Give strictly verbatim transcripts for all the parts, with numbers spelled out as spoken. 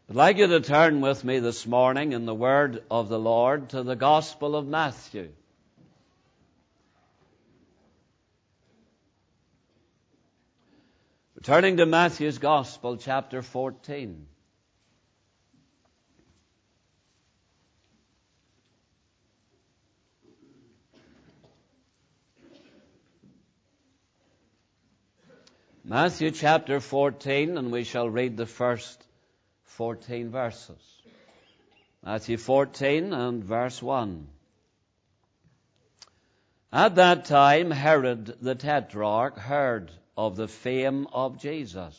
I'd like you to turn with me this morning in the Word of the Lord to the Gospel of Matthew. Turning to Matthew's Gospel, chapter fourteen. Matthew chapter fourteen, and we shall read the first fourteen verses. Matthew fourteen and verse one. At that time Herod the Tetrarch heard of the fame of Jesus,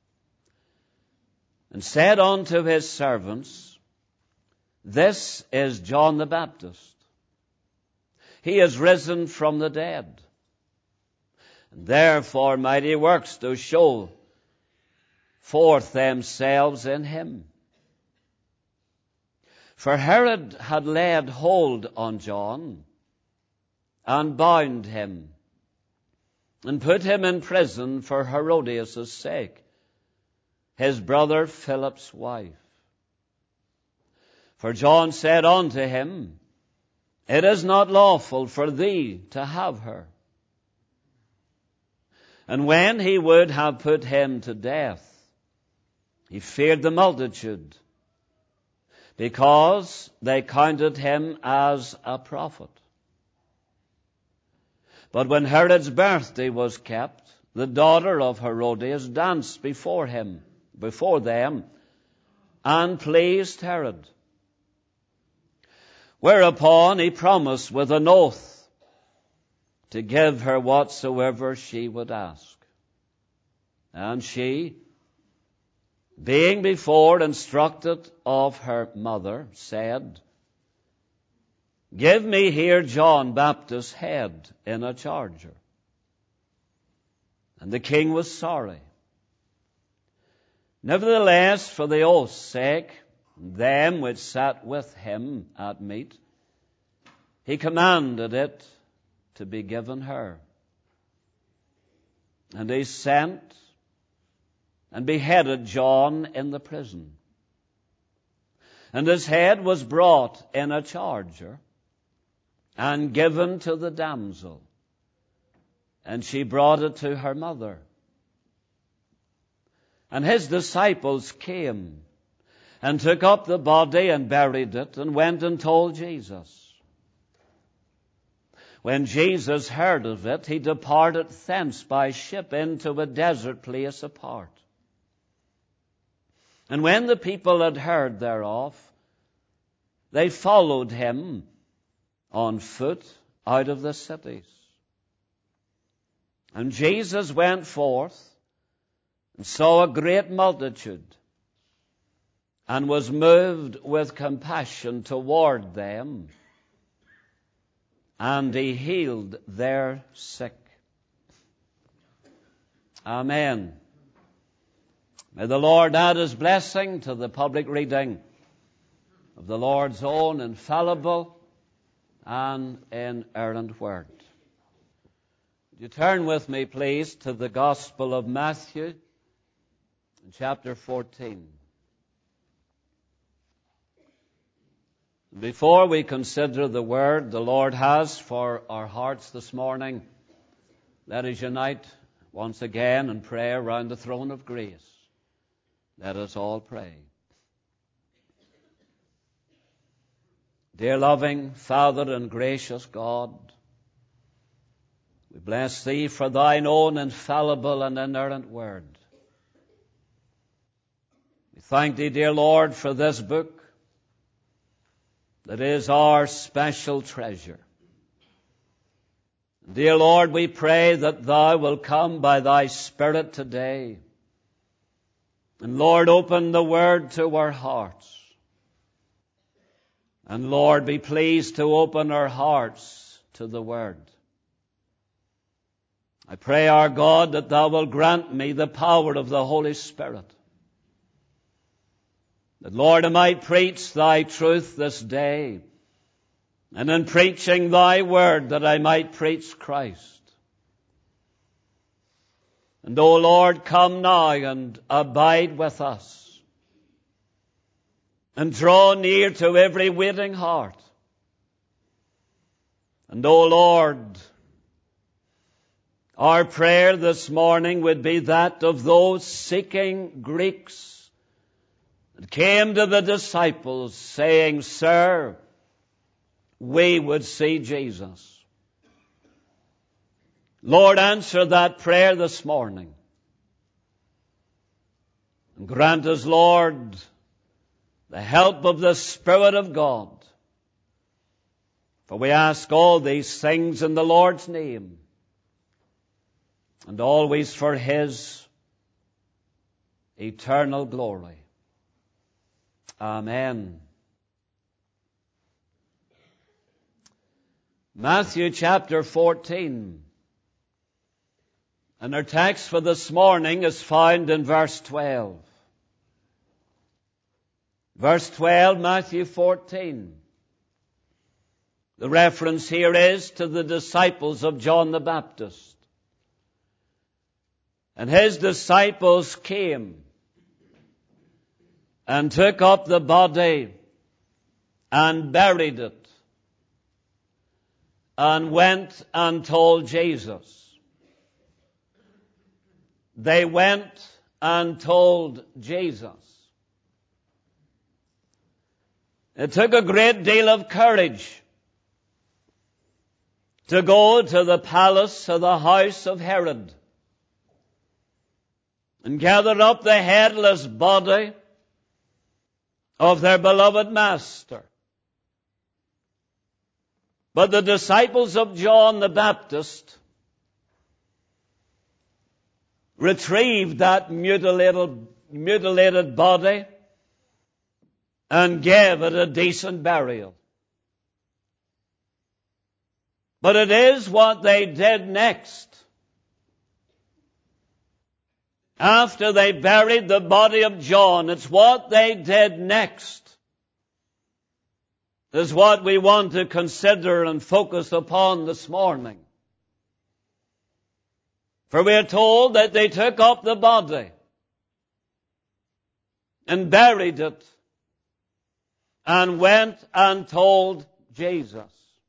and said unto his servants, This is John the Baptist. He is risen from the dead, and therefore mighty works do show forth themselves in him. For Herod had laid hold on John, and bound him, and put him in prison for Herodias' sake, his brother Philip's wife. For John said unto him, It is not lawful for thee to have her. And when he would have put him to death, he feared the multitude, because they counted him as a prophet. But when Herod's birthday was kept, the daughter of Herodias danced before him, before them, and pleased Herod. Whereupon he promised with an oath to give her whatsoever she would ask. And she, being before instructed of her mother, said, Give me here John Baptist's head in a charger. And the king was sorry. Nevertheless, for the oath's sake, them which sat with him at meat, he commanded it to be given her. And he sent and beheaded John in the prison. And his head was brought in a charger, and given to the damsel, and she brought it to her mother. And his disciples came, and took up the body, and buried it, and went and told Jesus. When Jesus heard of it, he departed thence by ship into a desert place apart. And when the people had heard thereof, they followed him on foot out of the cities. And Jesus went forth and saw a great multitude, and was moved with compassion toward them, and he healed their sick. Amen. May the Lord add his blessing to the public reading of the Lord's own infallible and inerrant word. Would you turn with me, please, to the Gospel of Matthew, in chapter fourteen. Before we consider the word the Lord has for our hearts this morning, let us unite once again in prayer round the throne of grace. Let us all pray. Dear loving Father and gracious God, we bless Thee for Thine own infallible and inerrant word. We thank Thee, dear Lord, for this book that is our special treasure. Dear Lord, we pray that Thou will come by Thy Spirit today, and Lord, open the word to our hearts. And Lord, be pleased to open our hearts to the word. I pray, our God, that Thou will grant me the power of the Holy Spirit, that, Lord, I might preach Thy truth this day, and in preaching Thy word, that I might preach Christ. And, O Lord, come now and abide with us. and draw near to every waiting heart. And, O Lord, our prayer this morning would be that of those seeking Greeks that came to the disciples saying, Sir, we would see Jesus. Lord, answer that prayer this morning. And grant us, Lord, the help of the Spirit of God. For we ask all these things in the Lord's name, and always for His eternal glory. Amen. Matthew chapter fourteen. And our text for this morning is found in verse twelve. Verse twelve, Matthew fourteen. The reference here is to the disciples of John the Baptist. And his disciples came and took up the body and buried it and went and told Jesus. They went and told Jesus. It took a great deal of courage to go to the palace of the house of Herod and gather up the headless body of their beloved master. But the disciples of John the Baptist retrieved that mutilated, mutilated body and gave it a decent burial. But it is what they did next. After they buried the body of John, it's what they did next is what we want to consider and focus upon this morning. For we are told that they took up the body and buried it and went and told Jesus.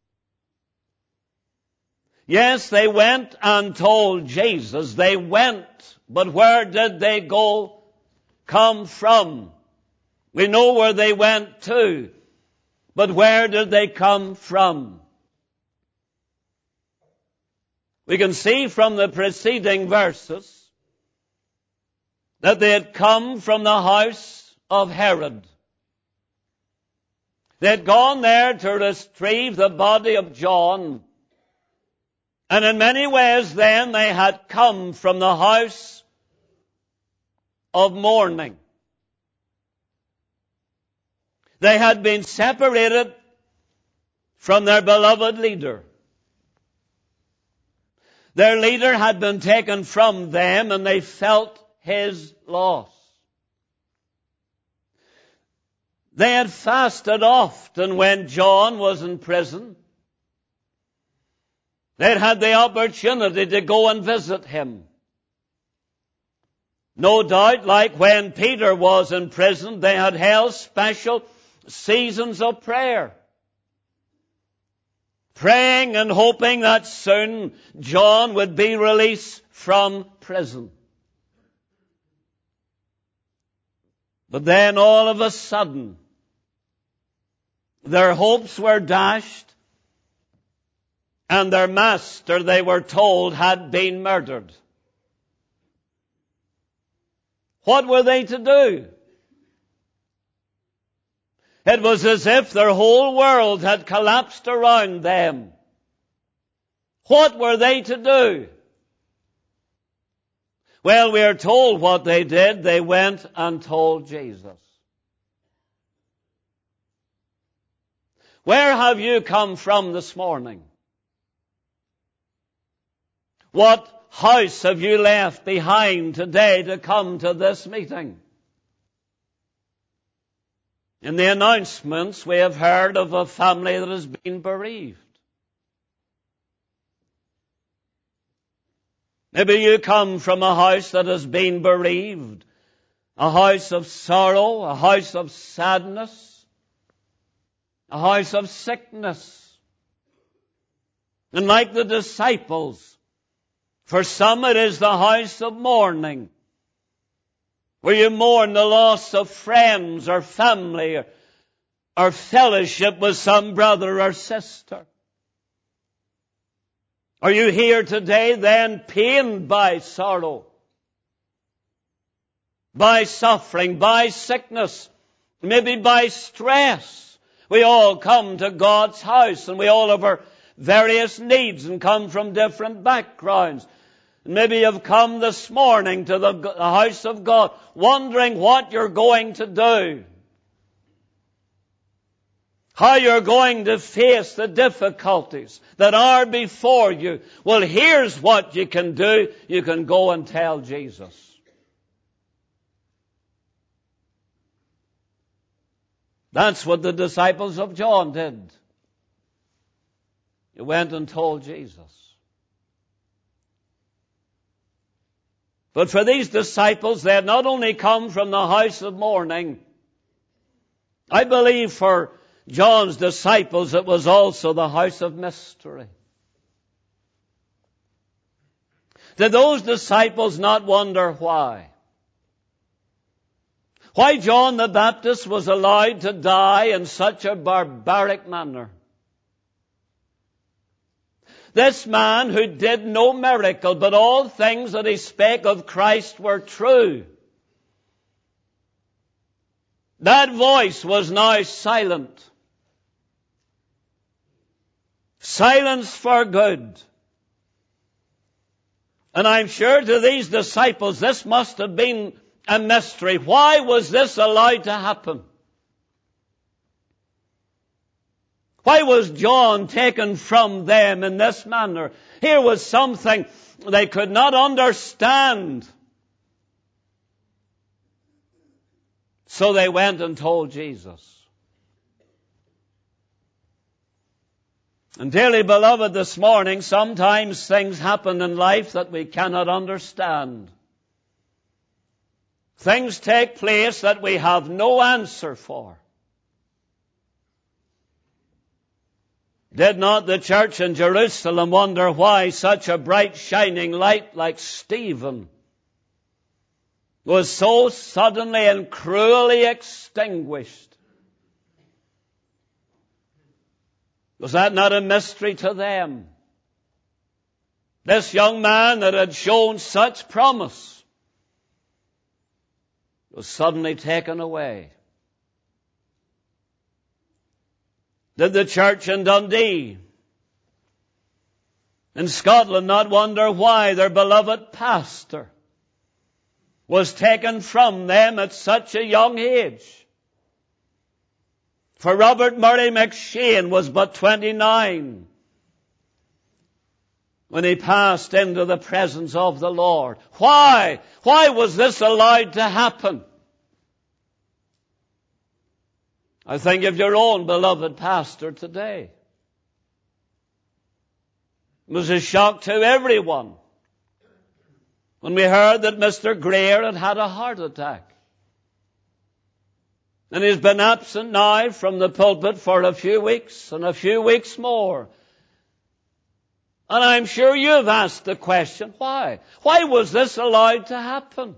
Yes, they went and told Jesus. They went, but where did they go, come from? We know where they went to, but where did they come from? We can see from the preceding verses that they had come from the house of Herod. They had gone there to retrieve the body of John. And in many ways then they had come from the house of mourning. They had been separated from their beloved leader. Their leader had been taken from them and they felt his loss. They had fasted often when John was in prison. They'd had the opportunity to go and visit him. No doubt, like when Peter was in prison, they had held special seasons of prayer. Praying and hoping that soon John would be released from prison. But then all of a sudden, their hopes were dashed, and their master, they were told, had been murdered. What were they to do? It was as if their whole world had collapsed around them. What were they to do? Well, we are told what they did. They went and told Jesus. Where have you come from this morning? What house have you left behind today to come to this meeting? In the announcements, we have heard of a family that has been bereaved. Maybe you come from a house that has been bereaved, a house of sorrow, a house of sadness, a house of sickness. And like the disciples, for some it is the house of mourning, where you mourn the loss of friends or family or, or fellowship with some brother or sister. Are you here today then pained by sorrow, by suffering, by sickness, maybe by stress? We all come to God's house and we all have our various needs and come from different backgrounds. Maybe you've come this morning to the house of God wondering what you're going to do, how you're going to face the difficulties that are before you. Well, here's what you can do. You can go and tell Jesus. That's what the disciples of John did. They went and told Jesus. But for these disciples, they had not only come from the house of mourning. I believe for John's disciples it was also the house of mystery. Did those disciples not wonder why? Why John the Baptist was allowed to die in such a barbaric manner? This man who did no miracle, but all things that he spake of Christ were true. That voice was now silent. Silence for good. And I'm sure to these disciples this must have been a mystery. Why was this allowed to happen? Why was John taken from them in this manner? Here was something they could not understand. So they went and told Jesus. And dearly beloved, this morning, sometimes things happen in life that we cannot understand. Things take place that we have no answer for. Did not the church in Jerusalem wonder why such a bright shining light like Stephen was so suddenly and cruelly extinguished? Was that not a mystery to them? This young man that had shown such promise was suddenly taken away. Did the church in Dundee, in Scotland, not wonder why their beloved pastor was taken from them at such a young age? For Robert Murray McShane was but twenty-nine when he passed into the presence of the Lord. Why? Why was this allowed to happen? I think of your own beloved pastor today. It was a shock to everyone when we heard that Mister Greer had had a heart attack. And he's been absent now from the pulpit for a few weeks and a few weeks more. And I'm sure you've asked the question, why? Why was this allowed to happen?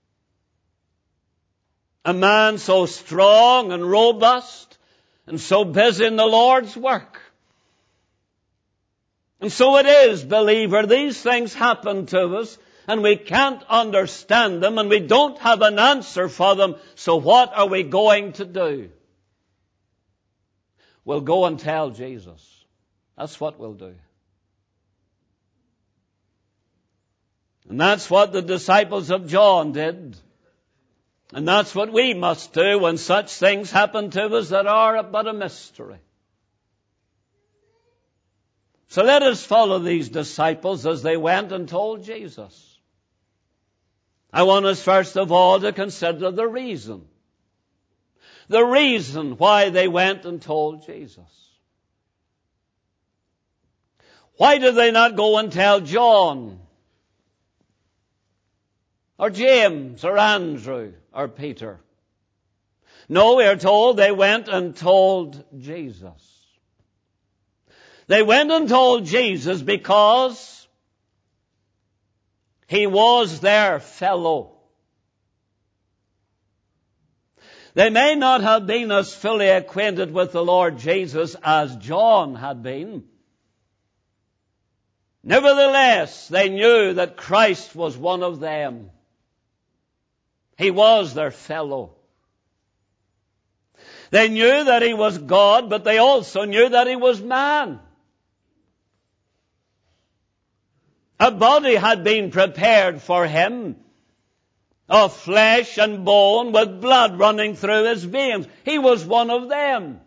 A man so strong and robust and so busy in the Lord's work. And so it is, believer, these things happen to us and we can't understand them and we don't have an answer for them. So what are we going to do? We'll go and tell Jesus. That's what we'll do. And that's what the disciples of John did. And that's what we must do when such things happen to us that are but a mystery. So let us follow these disciples as they went and told Jesus. I want us first of all to consider the reason. The reason why they went and told Jesus. Why did they not go and tell John? Or James, or Andrew, or Peter. No, we are told they went and told Jesus. They went and told Jesus because he was their fellow. They may not have been as fully acquainted with the Lord Jesus as John had been. Nevertheless, they knew that Christ was one of them. He was their fellow. They knew that he was God, but they also knew that he was man. A body had been prepared for him, of flesh and bone, with blood running through his veins. He was one of them.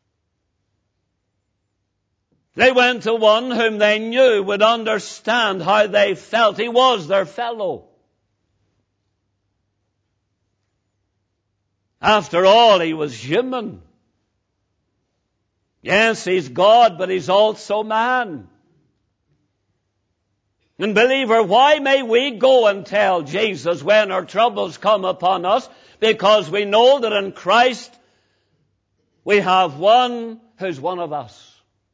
They went to one whom they knew would understand how they felt. He was their fellow. After all, he was human. Yes, he's God, but he's also man. And believer, why may we go and tell Jesus when our troubles come upon us? Because we know that in Christ we have one who's one of us.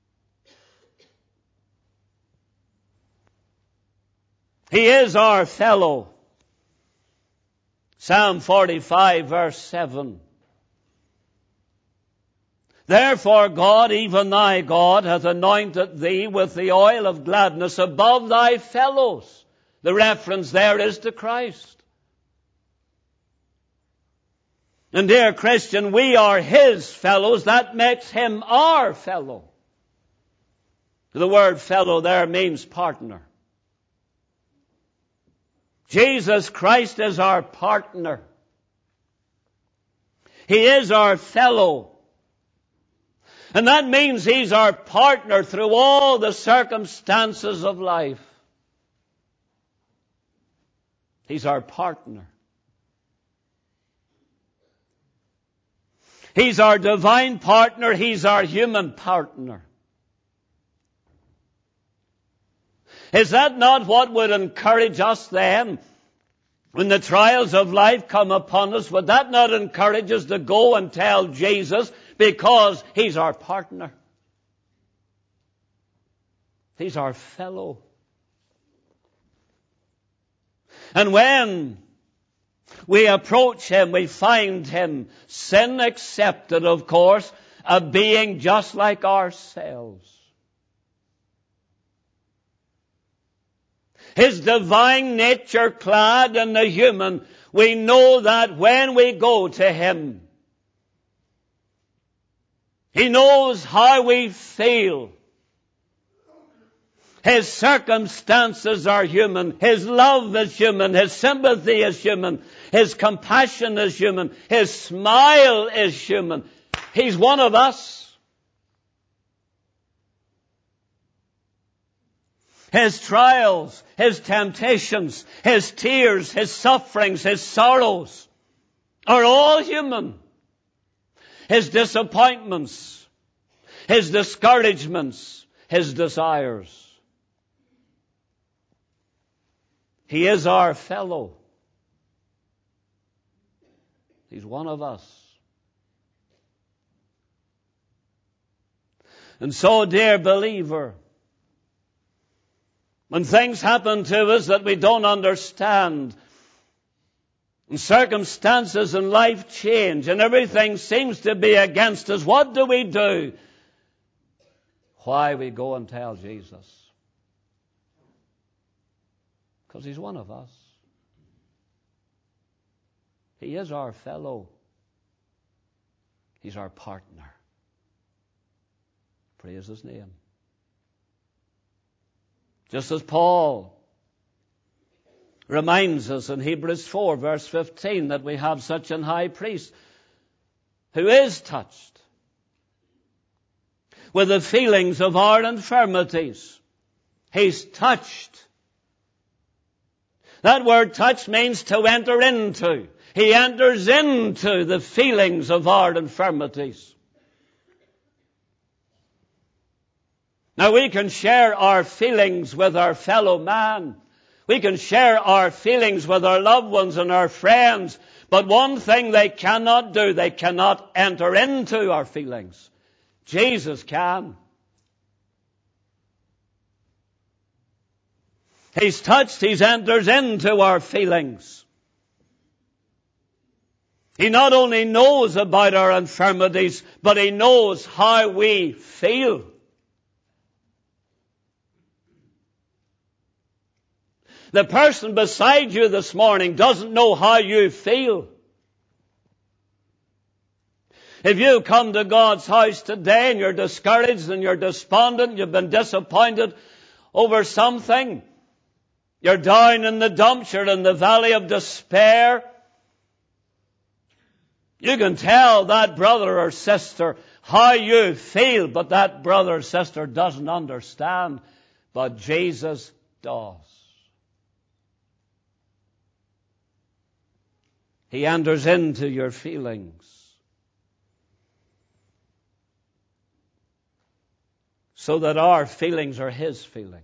He is our fellow. Psalm forty-five, verse seven. Therefore God, even thy God, hath anointed thee with the oil of gladness above thy fellows. The reference there is to Christ. And dear Christian, we are his fellows. That makes him our fellow. The word fellow there means partner. Jesus Christ is our partner. He is our fellow. And that means he's our partner through all the circumstances of life. He's our partner. He's our divine partner. He's our human partner. Is that not what would encourage us then? When the trials of life come upon us, would that not encourage us to go and tell Jesus because he's our partner? He's our fellow. And when we approach him, we find him, sin accepted, of course, a being just like ourselves. His divine nature clad in the human, we know that when we go to him, he knows how we feel. His circumstances are human. His love is human. His sympathy is human. His compassion is human. His smile is human. He's one of us. His trials, his temptations, his tears, his sufferings, his sorrows are all human. His disappointments, his discouragements, his desires. He is our fellow. He's one of us. And so, dear believer, when things happen to us that we don't understand, and circumstances in life change, and everything seems to be against us, what do we do? Why we go and tell Jesus? Because he's one of us. He is our fellow. He's our partner. Praise his name. Just as Paul reminds us in Hebrews four, verse fifteen, that we have such an high priest who is touched with the feelings of our infirmities. He's touched. That word touch means to enter into. He enters into the feelings of our infirmities. Now we can share our feelings with our fellow man. We can share our feelings with our loved ones and our friends. But one thing they cannot do, they cannot enter into our feelings. Jesus can. He's touched, He enters into our feelings. He not only knows about our infirmities, but He knows how we feel. The person beside you this morning doesn't know how you feel. If you come to God's house today and you're discouraged and you're despondent, you've been disappointed over something, you're down in the dumps, you're in the valley of despair, you can tell that brother or sister how you feel, but that brother or sister doesn't understand. But Jesus does. He enters into your feelings. So that our feelings are His feelings.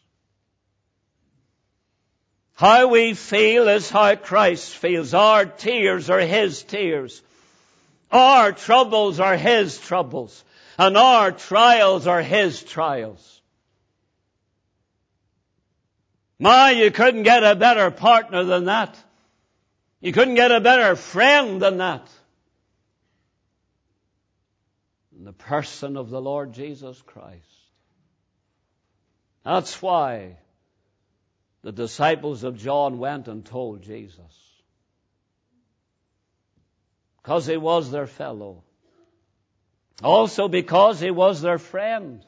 How we feel is how Christ feels. Our tears are His tears. Our troubles are His troubles. And our trials are His trials. My, you couldn't get a better partner than that. You couldn't get a better friend than that. In the person of the Lord Jesus Christ. That's why the disciples of John went and told Jesus. Because He was their fellow. Also because He was their friend.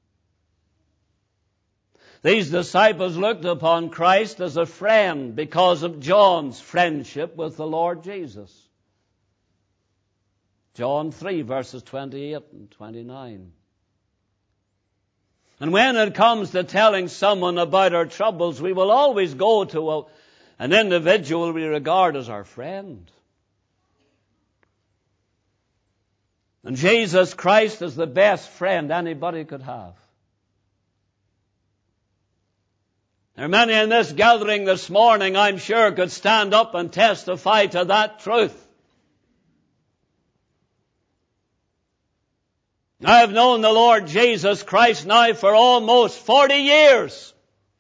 These disciples looked upon Christ as a friend because of John's friendship with the Lord Jesus. John three, verses twenty-eight and twenty-nine. And when it comes to telling someone about our troubles, we will always go to a, an individual we regard as our friend. And Jesus Christ is the best friend anybody could have. There are many in this gathering this morning, I'm sure, could stand up and testify to that truth. I have known the Lord Jesus Christ now for almost forty years.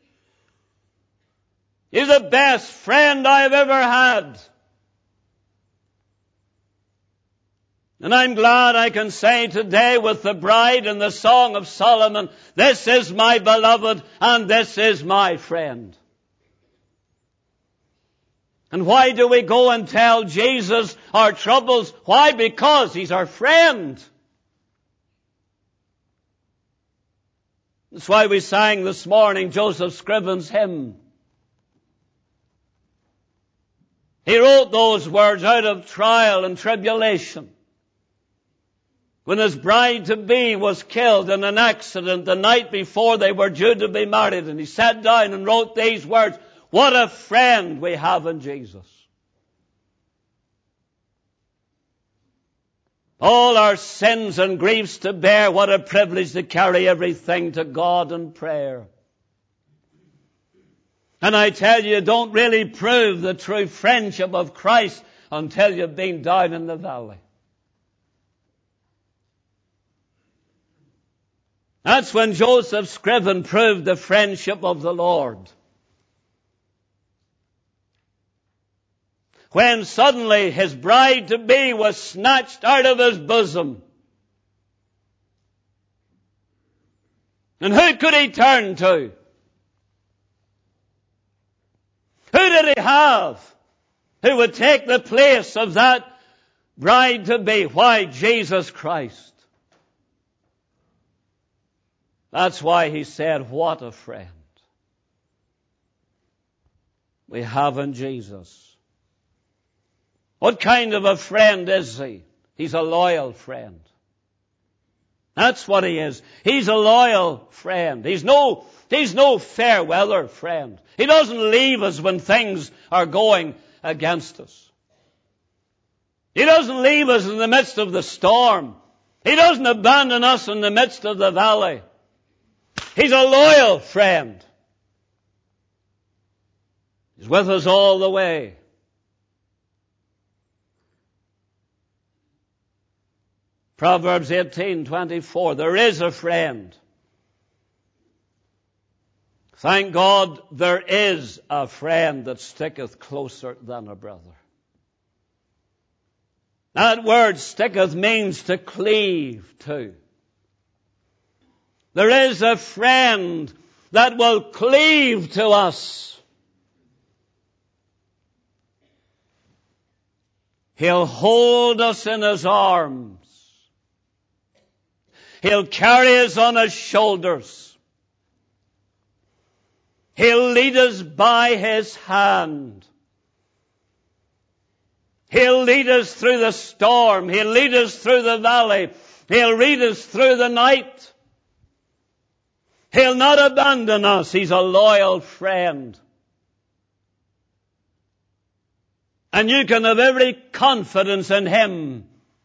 He's the best friend I've ever had. And I'm glad I can say today with the bride in the Song of Solomon, this is my beloved and this is my friend. And why do we go and tell Jesus our troubles? Why? Because He's our friend. That's why we sang this morning Joseph Scriven's hymn. He wrote those words out of trial and tribulation. When his bride-to-be was killed in an accident the night before they were due to be married, and he sat down and wrote these words, what a friend we have in Jesus. All our sins and griefs to bear, what a privilege to carry everything to God in prayer. And I tell you, don't really prove the true friendship of Christ until you've been down in the valley. That's when Joseph Scriven proved the friendship of the Lord. When suddenly his bride-to-be was snatched out of his bosom. And who could he turn to? Who did he have who would take the place of that bride-to-be? Why, Jesus Christ. That's why he said, what a friend we have in Jesus. What kind of a friend is he? He's a loyal friend. That's what he is. He's a loyal friend. He's no, he's no fair weather friend. He doesn't leave us when things are going against us. He doesn't leave us in the midst of the storm. He doesn't abandon us in the midst of the valley. He's a loyal friend. He's with us all the way. Proverbs eighteen twenty-four, there is a friend. Thank God there is a friend that sticketh closer than a brother. That word sticketh means to cleave to. There is a friend that will cleave to us. He'll hold us in His arms. He'll carry us on His shoulders. He'll lead us by His hand. He'll lead us through the storm. He'll lead us through the valley. He'll lead us through the night. He'll not abandon us. He's a loyal friend. And you can have every confidence in Him.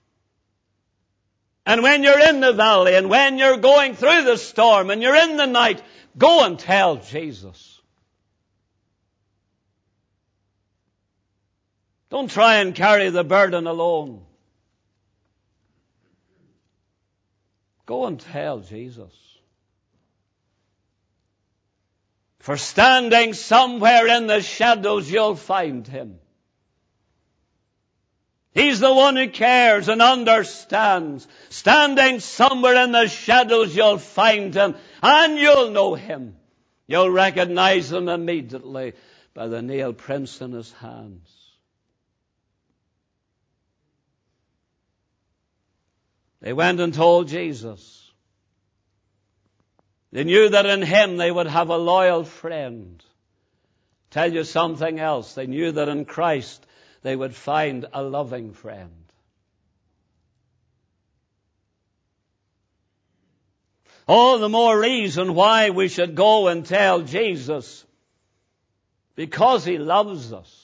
And when you're in the valley, and when you're going through the storm, and you're in the night, go and tell Jesus. Don't try and carry the burden alone. Go and tell Jesus. For standing somewhere in the shadows, you'll find Him. He's the one who cares and understands. Standing somewhere in the shadows, you'll find Him, and you'll know Him. You'll recognize Him immediately by the nail prints in His hands. They went and told Jesus. They knew that in Him they would have a loyal friend. Tell you something else. They knew that in Christ they would find a loving friend. All the more reason why we should go and tell Jesus. Because He loves us.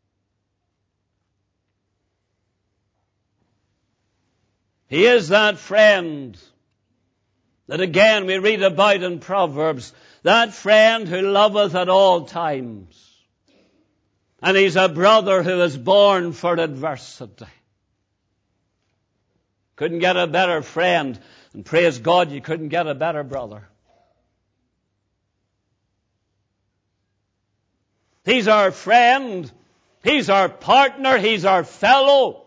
He is that friend that again we read about in Proverbs. That friend who loveth at all times. And He's a brother who is born for adversity. Couldn't get a better friend. And praise God, you couldn't get a better brother. He's our friend. He's our partner. He's our fellow.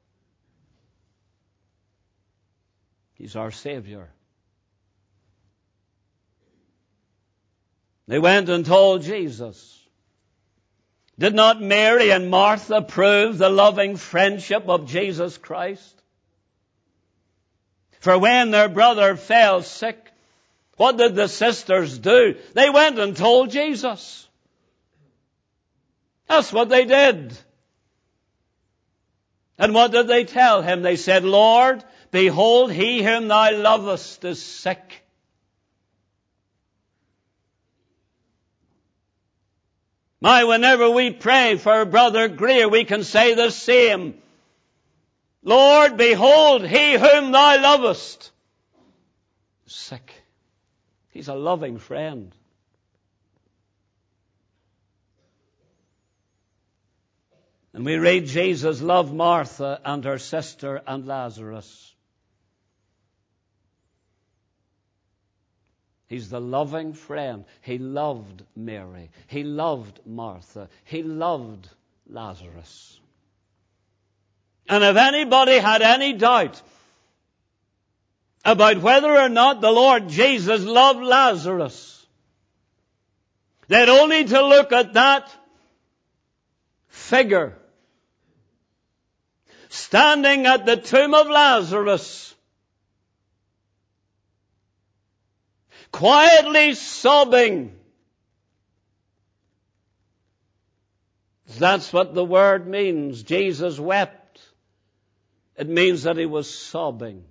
He's our Savior. They went and told Jesus. Did not Mary and Martha prove the loving friendship of Jesus Christ? For when their brother fell sick, what did the sisters do? They went and told Jesus. That's what they did. And what did they tell Him? They said, Lord, behold, he whom Thou lovest is sick. My, whenever we pray for Brother Greer, we can say the same. Lord, behold, he whom Thou lovest is sick. He's a loving friend. And we read Jesus loved Martha and her sister and Lazarus. He's the loving friend. He loved Mary. He loved Martha. He loved Lazarus. And if anybody had any doubt about whether or not the Lord Jesus loved Lazarus, they'd only to look at that figure standing at the tomb of Lazarus, quietly sobbing. That's what the word means. Jesus wept. It means that He was sobbing.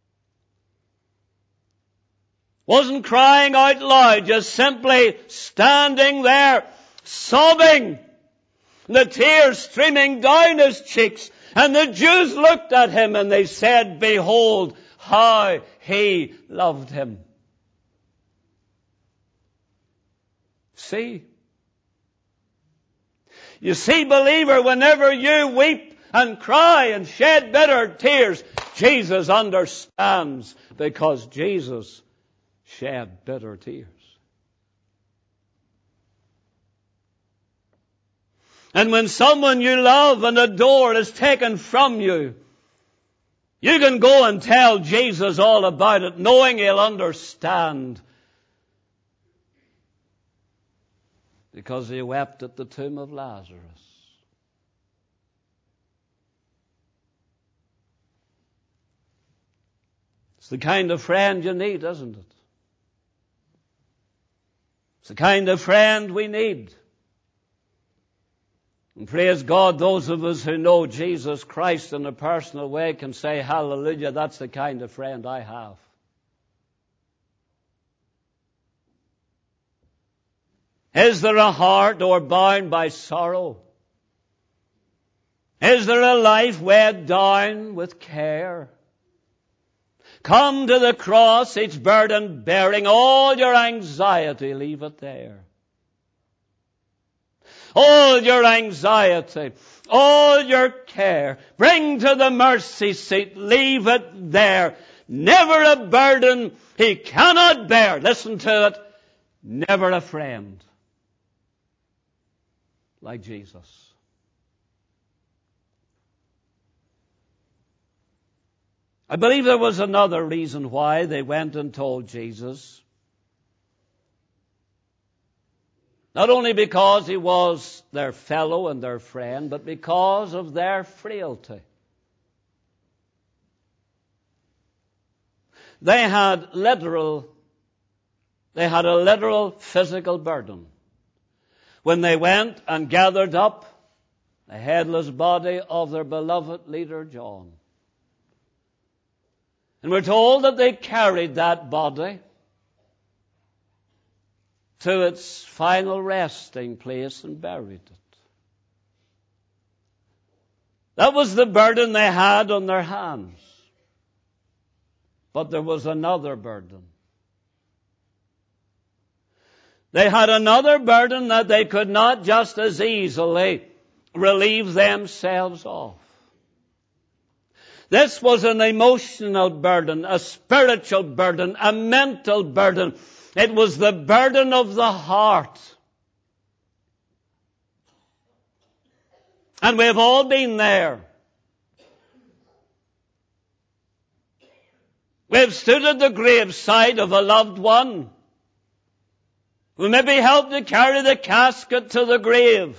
Wasn't crying out loud, just simply standing there, sobbing. The tears streaming down His cheeks. And the Jews looked at Him and they said, behold, how He loved Him. See? You see, believer, whenever you weep and cry and shed bitter tears, Jesus understands because Jesus shed bitter tears. And when someone you love and adore is taken from you, you can go and tell Jesus all about it, knowing He'll understand. Because He wept at the tomb of Lazarus. It's the kind of friend you need, isn't it? It's the kind of friend we need. And praise God, those of us who know Jesus Christ in a personal way can say, hallelujah, that's the kind of friend I have. Is there a heart o'erbound by sorrow? Is there a life weighed down with care? Come to the cross, each burden bearing, all your anxiety, leave it there. All your anxiety, all your care, bring to the mercy seat, leave it there. Never a burden He cannot bear. Listen to it. Never a friend like Jesus. I believe there was another reason why they went and told Jesus. Not only because He was their fellow and their friend, but because of their frailty. They had literal, they had a literal physical burden when they went and gathered up the headless body of their beloved leader John. And we're told that they carried that body to its final resting place and buried it. That was the burden they had on their hands. But there was another burden. They had another burden that they could not just as easily relieve themselves of. This was an emotional burden, a spiritual burden, a mental burden. It was the burden of the heart. And we've all been there. We've stood at the graveside of a loved one. We maybe helped to carry the casket to the grave.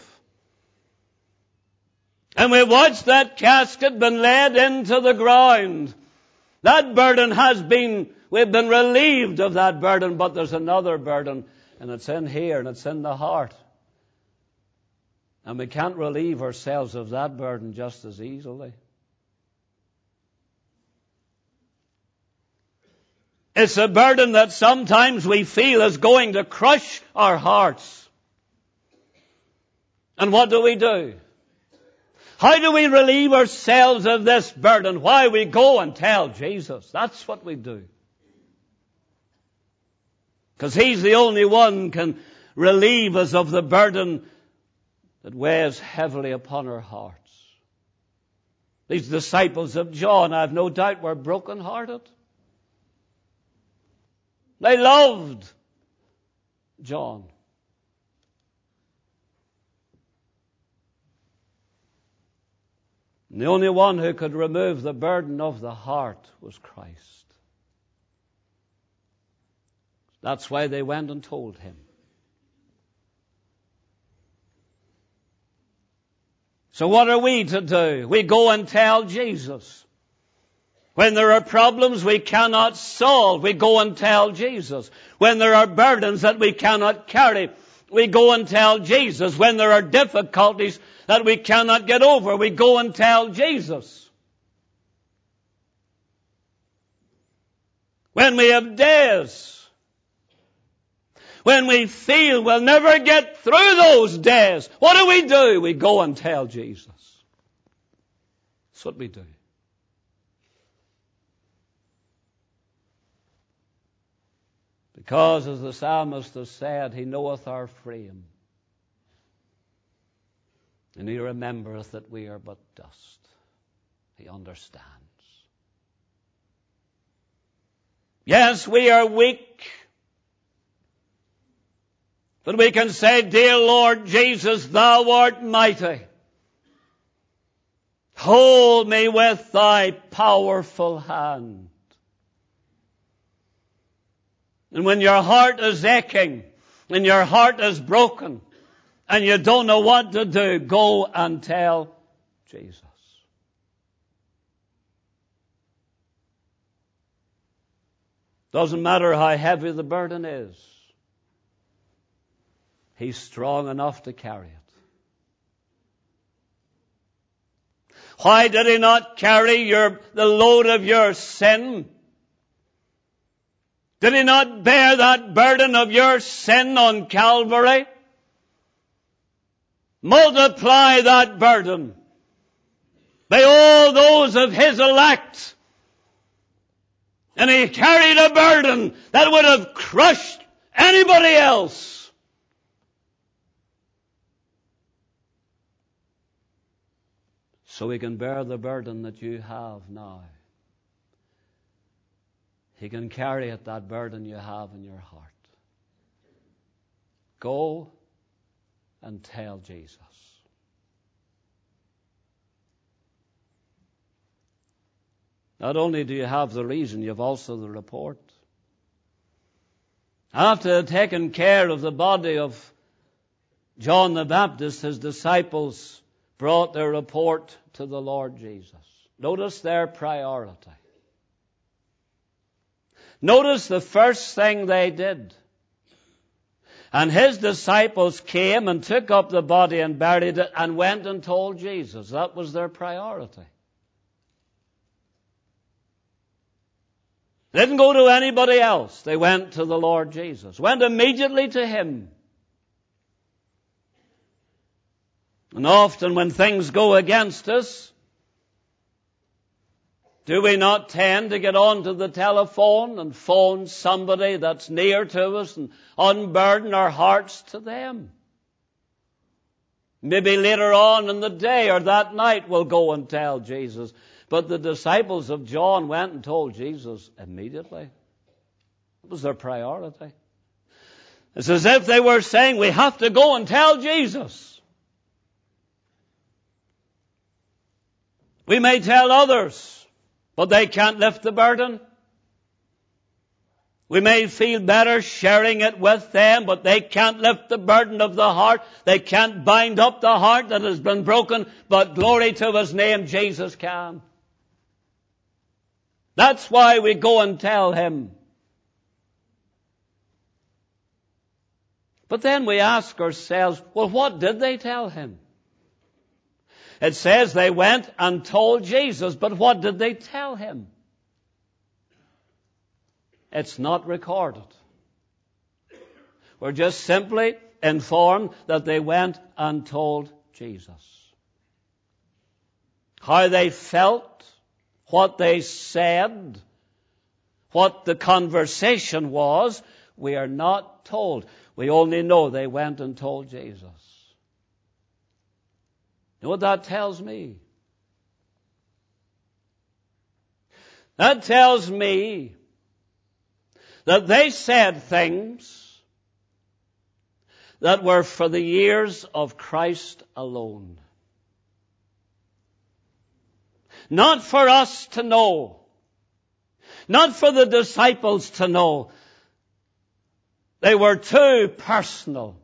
And we watched that casket being laid into the ground. That burden has been, we've been relieved of that burden, but there's another burden, and it's in here, and it's in the heart. And we can't relieve ourselves of that burden just as easily. It's a burden that sometimes we feel is going to crush our hearts. And what do we do? How do we relieve ourselves of this burden? Why? We go and tell Jesus. That's what we do. Because He's the only one who can relieve us of the burden that weighs heavily upon our hearts. These disciples of John, I have no doubt, were broken-hearted. They loved John. And the only one who could remove the burden of the heart was Christ. That's why they went and told Him. So what are we to do? We go and tell Jesus. When there are problems we cannot solve, we go and tell Jesus. When there are burdens that we cannot carry, we go and tell Jesus. When there are difficulties that we cannot get over, we go and tell Jesus. When we have days, when we feel we'll never get through those days, what do we do? We go and tell Jesus. That's what we do. Because, as the psalmist has said, He knoweth our frame. And He remembereth that we are but dust. He understands. Yes, we are weak. But we can say, dear Lord Jesus, thou art mighty. Hold me with thy powerful hand. And when your heart is aching and your heart is broken and you don't know what to do, go and tell Jesus. Doesn't matter how heavy the burden is. He's strong enough to carry it. Why did he not carry your, the load of your sin? Did he not bear that burden of your sin on Calvary? Multiply that burden by all those of his elect. And he carried a burden that would have crushed anybody else. So he can bear the burden that you have now. He can carry it, that burden you have in your heart. Go and tell Jesus. Not only do you have the reason, you have also the report. After taking care of the body of John the Baptist, his disciples brought their report to the Lord Jesus. Notice their priority. Notice the first thing they did. And his disciples came and took up the body and buried it and went and told Jesus. That was their priority. They didn't go to anybody else. They went to the Lord Jesus. Went immediately to him. And often when things go against us, do we not tend to get onto the telephone and phone somebody that's near to us and unburden our hearts to them? Maybe later on in the day or that night we'll go and tell Jesus. But the disciples of John went and told Jesus immediately. It was their priority. It's as if they were saying, we have to go and tell Jesus. We may tell others, but they can't lift the burden. We may feel better sharing it with them, but they can't lift the burden of the heart. They can't bind up the heart that has been broken, but glory to his name, Jesus can. That's why we go and tell him. But then we ask ourselves, well, what did they tell him? It says they went and told Jesus, but what did they tell him? It's not recorded. We're just simply informed that they went and told Jesus. How they felt, what they said, what the conversation was, we are not told. We only know they went and told Jesus. You know what that tells me? That tells me that they said things that were for the ears of Christ alone. Not for us to know. Not for the disciples to know. They were too personal.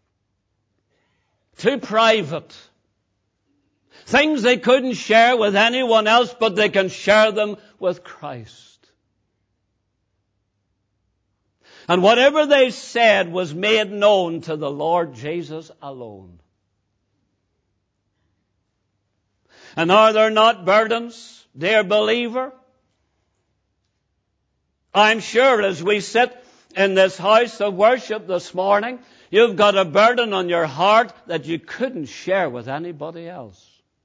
Too private. Things they couldn't share with anyone else, but they can share them with Christ. And whatever they said was made known to the Lord Jesus alone. And are there not burdens, dear believer? I'm sure as we sit in this house of worship this morning, you've got a burden on your heart that you couldn't share with anybody else.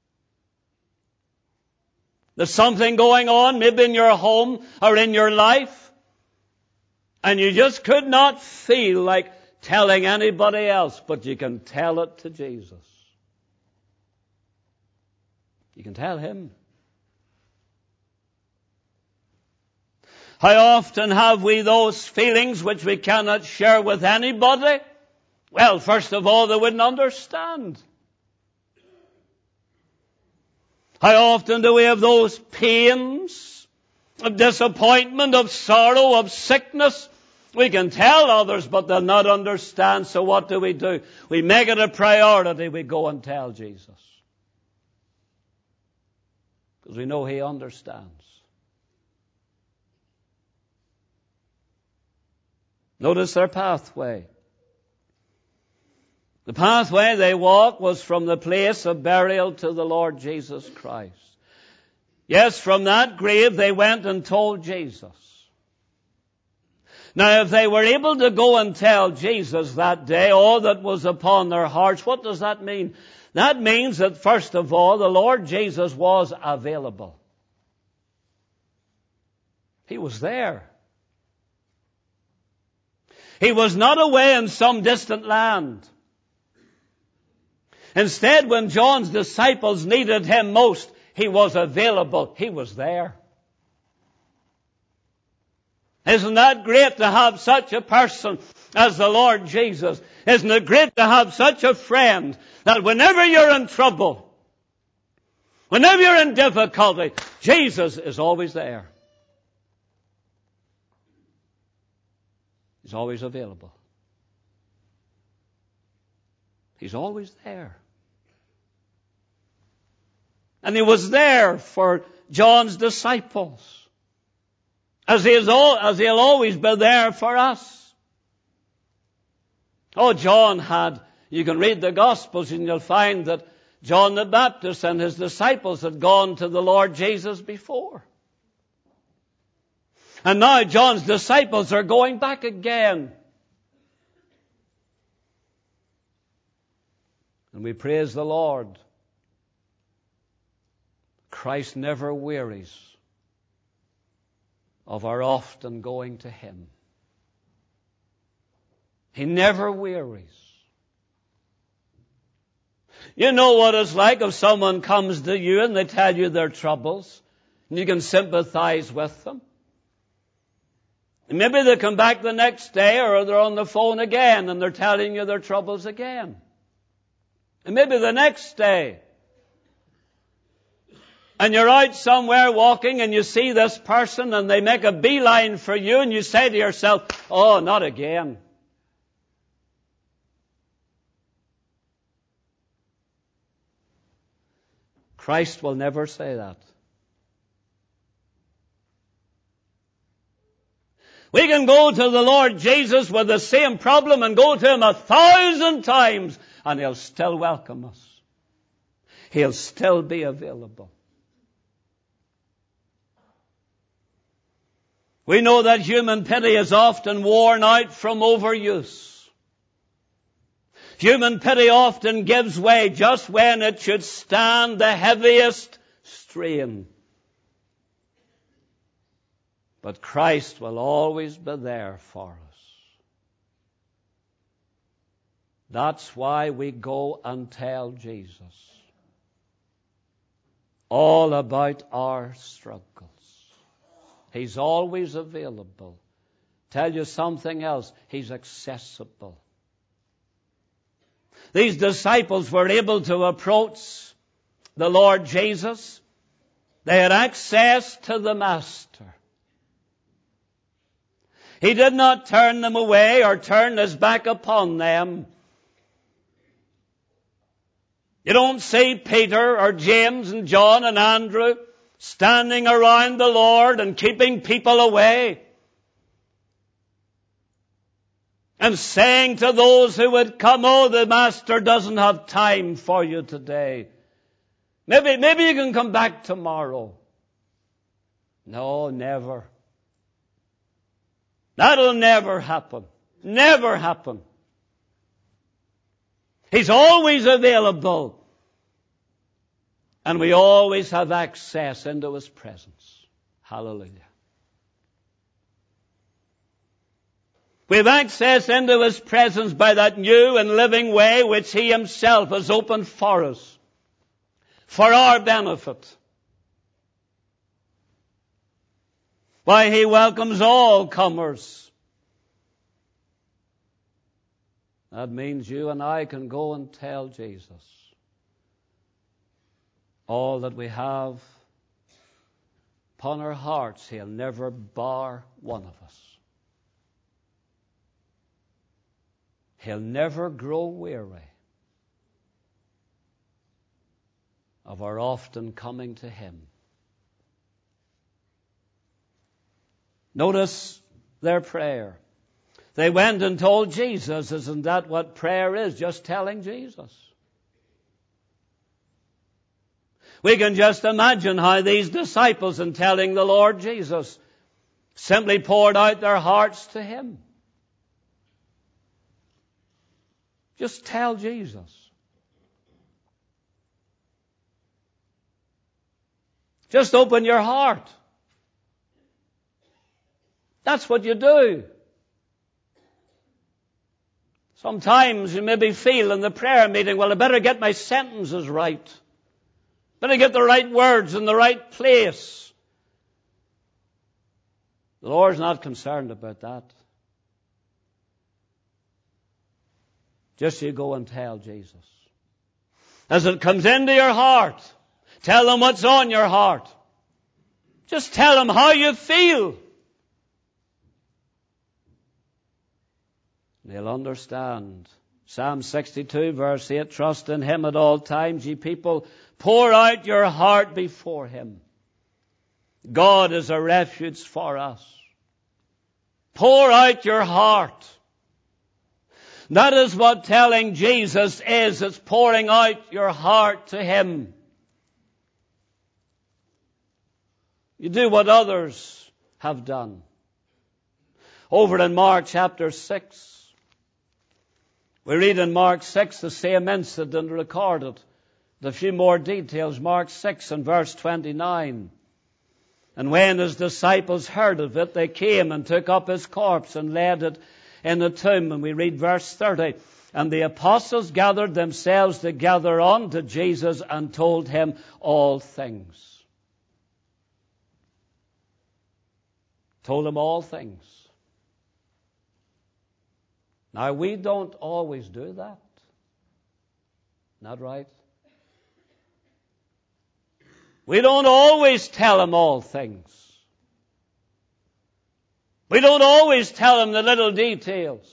There's something going on, maybe in your home or in your life, and you just could not feel like telling anybody else, but you can tell it to Jesus. You can tell him. How often have we those feelings which we cannot share with anybody? Well, first of all, they wouldn't understand. How often do we have those pains of disappointment, of sorrow, of sickness? We can tell others, but they'll not understand. So what do we do? We make it a priority. We go and tell Jesus. Because we know He understands. Notice their pathway. The pathway they walked was from the place of burial to the Lord Jesus Christ. Yes, from that grave they went and told Jesus. Now, if they were able to go and tell Jesus that day all that was upon their hearts, what does that mean? That means that, first of all, the Lord Jesus was available. He was there. He was not away in some distant land. Instead, when John's disciples needed Him most, He was available. He was there. Isn't that great to have such a person as the Lord Jesus? Isn't it great to have such a friend that whenever you're in trouble, whenever you're in difficulty, Jesus is always there. He's always available. He's always there. And He was there for John's disciples. As, he is all, as He'll always be there for us. Oh, John had, you can read the Gospels and you'll find that John the Baptist and his disciples had gone to the Lord Jesus before. And now John's disciples are going back again. And we praise the Lord. Christ never wearies of our often going to Him. He never wearies. You know what it's like if someone comes to you and they tell you their troubles, and you can sympathize with them. And maybe they come back the next day, or they're on the phone again and they're telling you their troubles again. And maybe the next day, and you're out somewhere walking and you see this person and they make a beeline for you and you say to yourself, oh, not again. Christ will never say that. We can go to the Lord Jesus with the same problem and go to Him a thousand times and He'll still welcome us. He'll still be available. We know that human pity is often worn out from overuse. Human pity often gives way just when it should stand the heaviest strain. But Christ will always be there for us. That's why we go and tell Jesus all about our struggles. He's always available. Tell you something else, He's accessible. These disciples were able to approach the Lord Jesus. They had access to the Master. He did not turn them away or turn His back upon them. You don't see Peter or James and John and Andrew standing around the Lord and keeping people away and saying to those who would come, oh, the Master doesn't have time for you today. Maybe, maybe you can come back tomorrow. No, never. That'll never happen. Never happen. He's always available. And we always have access into His presence. Hallelujah. We have access into His presence by that new and living way which He Himself has opened for us, for our benefit. Why, He welcomes all comers. That means you and I can go and tell Jesus all that we have upon our hearts. He'll never bar one of us. He'll never grow weary of our often coming to Him. Notice their prayer. They went and told Jesus. Isn't that what prayer is? Just telling Jesus. We can just imagine how these disciples, in telling the Lord Jesus, simply poured out their hearts to Him. Just tell Jesus. Just open your heart. That's what you do. Sometimes you maybe feel in the prayer meeting, well, I better get my sentences right. Better get the right words in the right place. The Lord's not concerned about that. Just you go and tell Jesus. As it comes into your heart, tell Him what's on your heart. Just tell Him how you feel. And He'll understand. Psalm sixty-two, verse eight, trust in Him at all times, ye people. Pour out your heart before Him. God is a refuge for us. Pour out your heart. That is what telling Jesus is. It's pouring out your heart to Him. You do what others have done. Over in Mark chapter six, we read in Mark six the same incident recorded. With a few more details. Mark six and verse twenty-nine. And when His disciples heard of it, they came and took up His corpse and laid it in the tomb. And we read verse thirty. And the apostles gathered themselves together unto Jesus and told Him all things. Told Him all things. Now, we don't always do that. Not right? We don't always tell Him all things. We don't always tell Him the little details.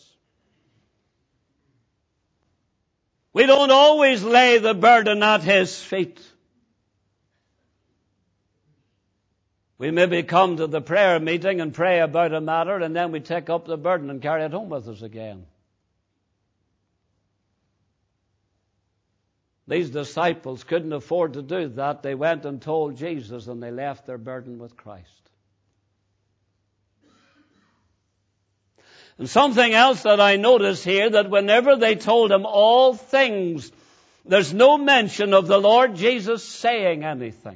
We don't always lay the burden at His feet. We maybe come to the prayer meeting and pray about a matter, and then we take up the burden and carry it home with us again. These disciples couldn't afford to do that. They went and told Jesus, and they left their burden with Christ. And something else that I notice here, that whenever they told Him all things, there's no mention of the Lord Jesus saying anything.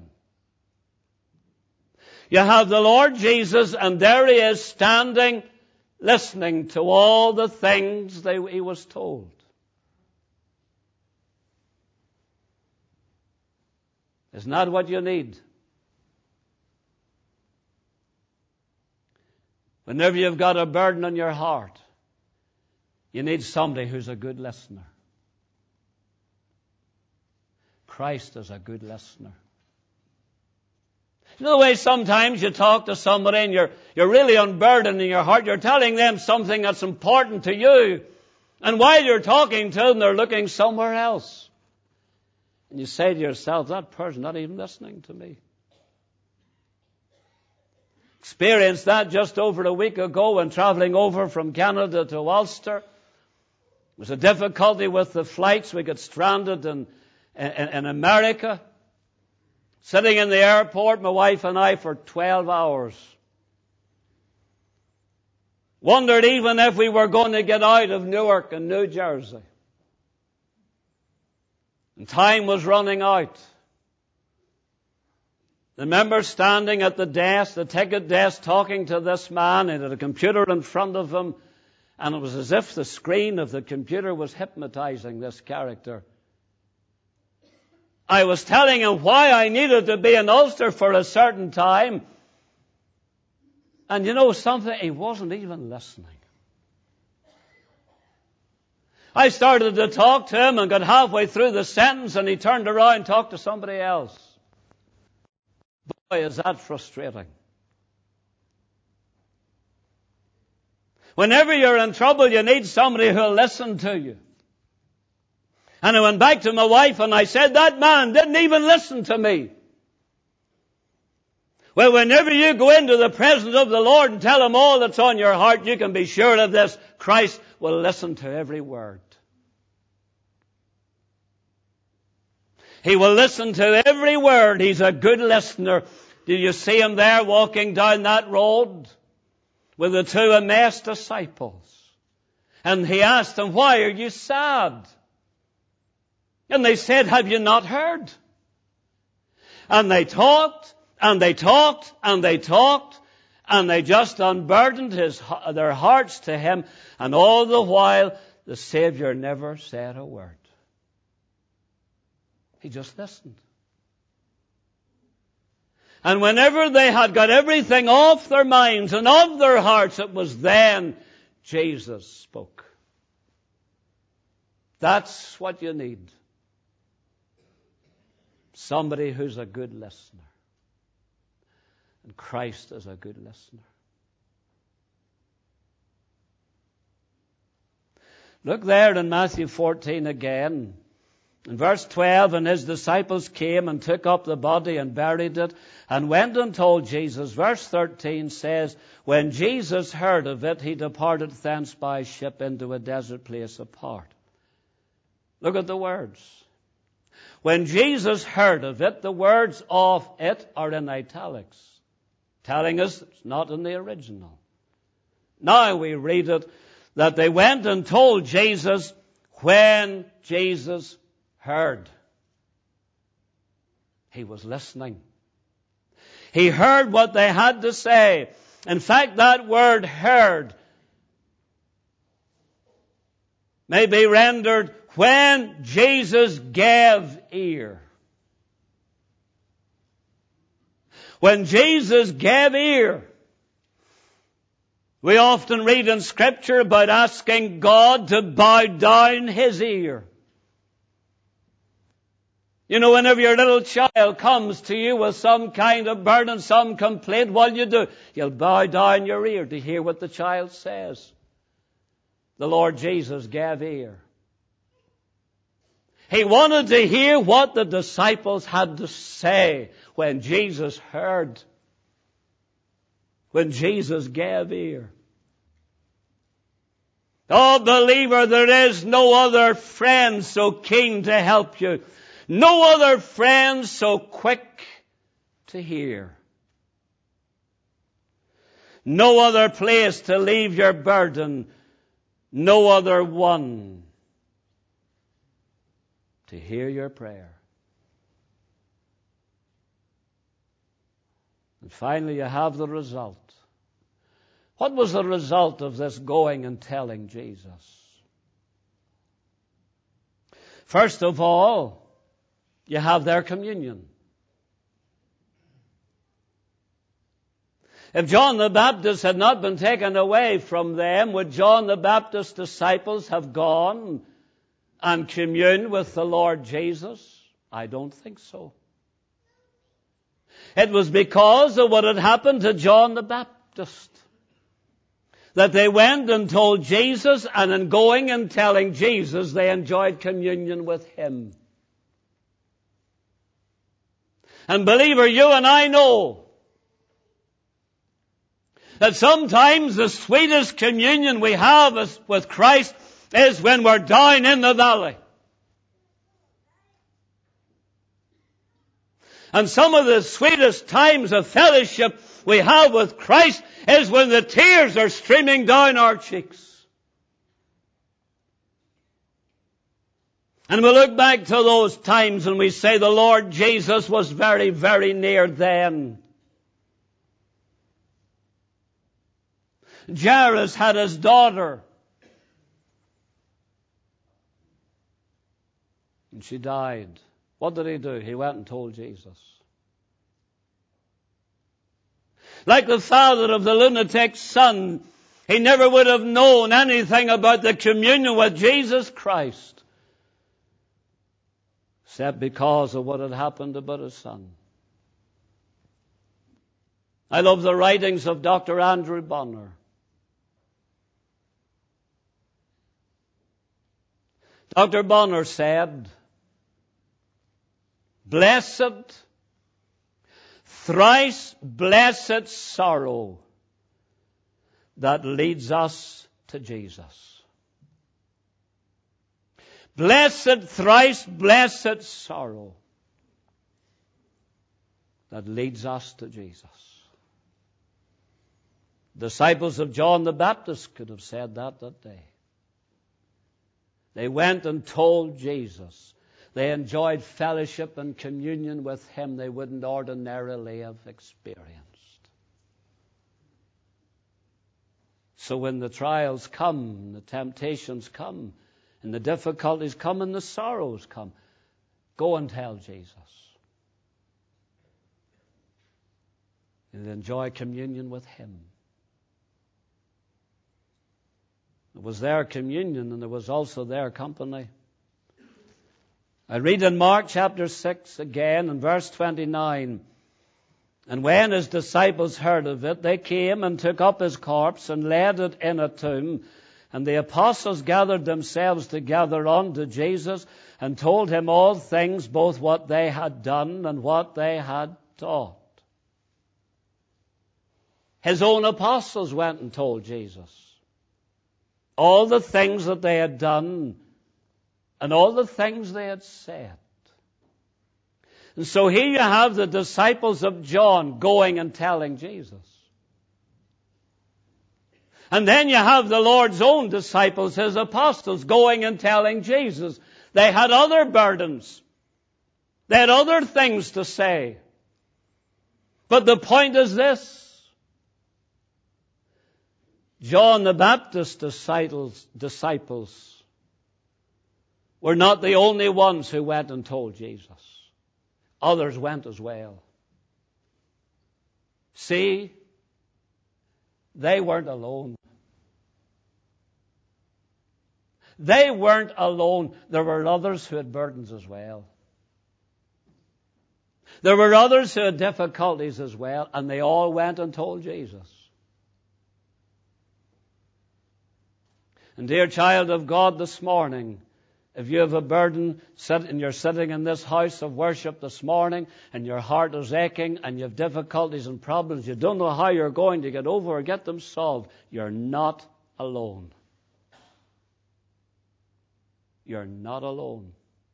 You have the Lord Jesus, and there He is standing, listening to all the things they, He was told. Isn't that what you need? Whenever you've got a burden on your heart, you need somebody who's a good listener. Christ is a good listener. You know the way sometimes you talk to somebody and you're, you're really unburdened in your heart. You're telling them something that's important to you. And while you're talking to them, they're looking somewhere else. And you say to yourself, that person's not even listening to me. Experienced that just over a week ago when traveling over from Canada to Ulster. There was a difficulty with the flights. We got stranded in, in, in America. Sitting in the airport, my wife and I, for twelve hours. Wondered even if we were going to get out of Newark and New Jersey. And time was running out. I remember standing at the desk, the ticket desk, talking to this man. He had a computer in front of him. And it was as if the screen of the computer was hypnotizing this character. I was telling him why I needed to be in Ulster for a certain time. And you know something? He wasn't even listening. I started to talk to him and got halfway through the sentence and he turned around and talked to somebody else. Boy, is that frustrating. Whenever you're in trouble, you need somebody who'll listen to you. And I went back to my wife and I said, that man didn't even listen to me. Well, whenever you go into the presence of the Lord and tell him all that's on your heart, you can be sure of this. Christ will listen to every word. He will listen to every word. He's a good listener. Did you see him there walking down that road with the two Emmaus disciples? And he asked them, why are you sad? And they said, have you not heard? And they talked, and they talked, and they talked, and they just unburdened his, their hearts to him. And all the while, the Savior never said a word. He just listened. And whenever they had got everything off their minds and off their hearts, it was then Jesus spoke. That's what you need. Somebody who's a good listener. And Christ is a good listener. Look there in Matthew fourteen again. In verse twelve, and his disciples came and took up the body and buried it and went and told Jesus. Verse thirteen says, when Jesus heard of it, he departed thence by ship into a desert place apart. Look at the words. When Jesus heard of it, the words of it are in italics, telling us it's not in the original. Now we read it, that they went and told Jesus when Jesus heard. He was listening. He heard what they had to say. In fact, that word heard may be rendered when Jesus gave ear. When Jesus gave ear. We often read in Scripture about asking God to bow down his ear. You know, whenever your little child comes to you with some kind of burden, some complaint, what do you do? You'll bow down your ear to hear what the child says. The Lord Jesus gave ear. He wanted to hear what the disciples had to say when Jesus heard. When Jesus gave ear. Oh, believer, there is no other friend so keen to help you. No other friend so quick to hear. No other place to leave your burden. No other one to hear your prayer. And finally, you have the result. What was the result of this going and telling Jesus? First of all, you have their communion. If John the Baptist had not been taken away from them, would John the Baptist's disciples have gone and communed with the Lord Jesus? I don't think so. It was because of what had happened to John the Baptist that they went and told Jesus, and in going and telling Jesus, they enjoyed communion with him. And believer, you and I know that sometimes the sweetest communion we have with Christ is when we're down in the valley. And some of the sweetest times of fellowship we have with Christ is when the tears are streaming down our cheeks. And we look back to those times and we say the Lord Jesus was very, very near then. Jairus had his daughter. And she died. What did he do? He went and told Jesus. Like the father of the lunatic's son, he never would have known anything about the communion with Jesus Christ, except because of what had happened about his son. I love the writings of Doctor Andrew Bonner. Doctor Bonner said, "Blessed, thrice blessed sorrow that leads us to Jesus." Blessed, thrice blessed sorrow that leads us to Jesus. Disciples of John the Baptist could have said that that day. They went and told Jesus. They enjoyed fellowship and communion with him they wouldn't ordinarily have experienced. So when the trials come, the temptations come, and the difficulties come, and the sorrows come, go and tell Jesus. And enjoy communion with him. It was their communion, and there was also their company. I read in Mark chapter six again, in verse twenty-nine. "And when his disciples heard of it, they came and took up his corpse and laid it in a tomb. And the apostles gathered themselves together unto Jesus and told him all things, both what they had done and what they had taught." His own apostles went and told Jesus all the things that they had done and all the things they had said. And so here you have the disciples of John going and telling Jesus. And then you have the Lord's own disciples, his apostles, going and telling Jesus. They had other burdens. They had other things to say. But the point is this. John the Baptist's disciples, disciples were not the only ones who went and told Jesus. Others went as well. See, they weren't alone. They weren't alone. There were others who had burdens as well. There were others who had difficulties as well, and they all went and told Jesus. And dear child of God, this morning, if you have a burden and you're sitting in this house of worship this morning and your heart is aching and you have difficulties and problems, you don't know how you're going to get over or get them solved, you're not alone. You're not alone.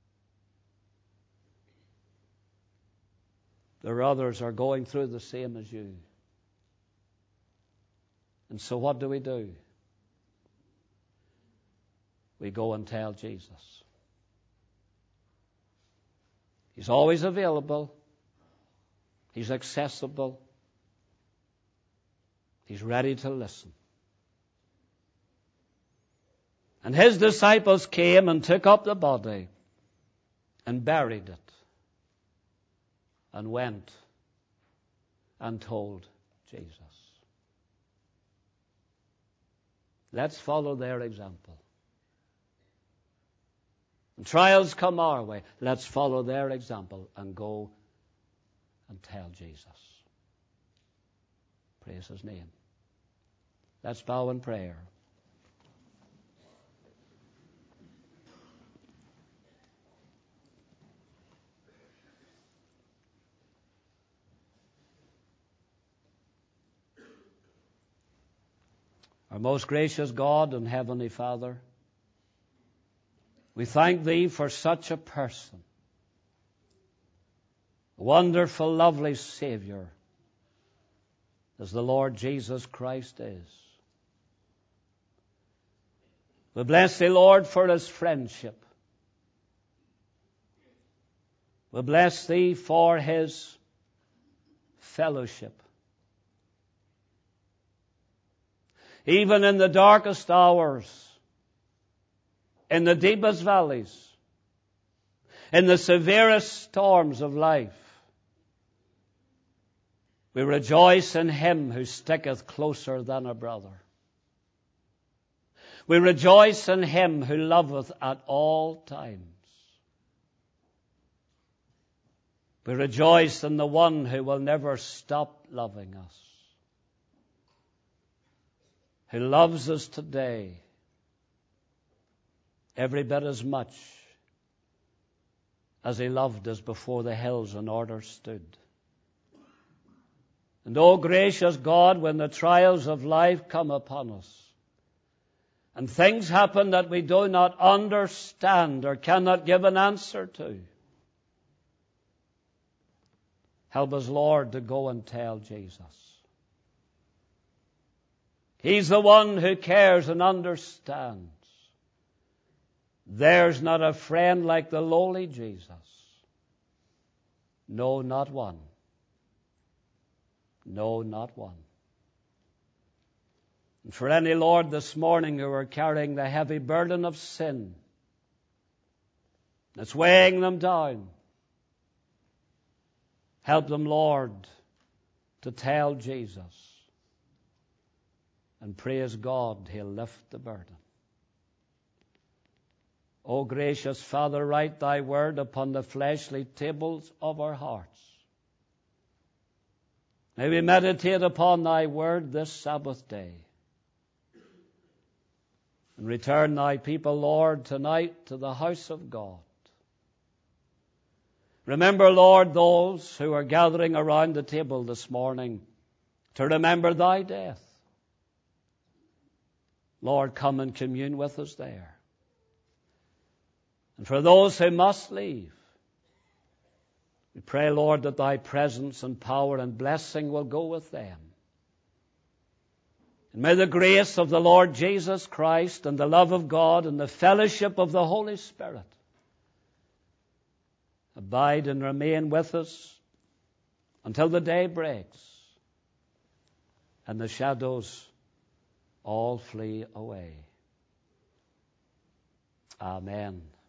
There are others who are going through the same as you. And so what do we do? We go and tell Jesus. He's always available. He's accessible. He's ready to listen. And his disciples came and took up the body and buried it and went and told Jesus. Let's follow their example. When trials come our way, let's follow their example and go and tell Jesus. Praise his name. Let's bow in prayer. Our most gracious God and Heavenly Father, we thank Thee for such a person, a wonderful, lovely Savior, as the Lord Jesus Christ is. We bless Thee, Lord, for His friendship. We bless Thee for His fellowship. Even in the darkest hours, in the deepest valleys, in the severest storms of life, We rejoice in him who sticketh closer than a brother. We rejoice in him who loveth at all times. We rejoice in the one who will never stop loving us, who loves us today every bit as much as he loved us before the hills in order stood. And oh, gracious God, when the trials of life come upon us, and things happen that we do not understand or cannot give an answer to, help us, Lord, to go and tell Jesus. He's the one who cares and understands. There's not a friend like the lowly Jesus. No, not one. No, not one. And for any, Lord, this morning who are carrying the heavy burden of sin that's weighing them down, help them, Lord, to tell Jesus. And praise God, he'll lift the burden. O gracious Father, write thy word upon the fleshly tables of our hearts. May we meditate upon thy word this Sabbath day. And return thy people, Lord, tonight to the house of God. Remember, Lord, those who are gathering around the table this morning to remember thy death. Lord, come and commune with us there. And for those who must leave, we pray, Lord, that thy presence and power and blessing will go with them. And may the grace of the Lord Jesus Christ and the love of God and the fellowship of the Holy Spirit abide and remain with us until the day breaks and the shadows all flee away. Amen.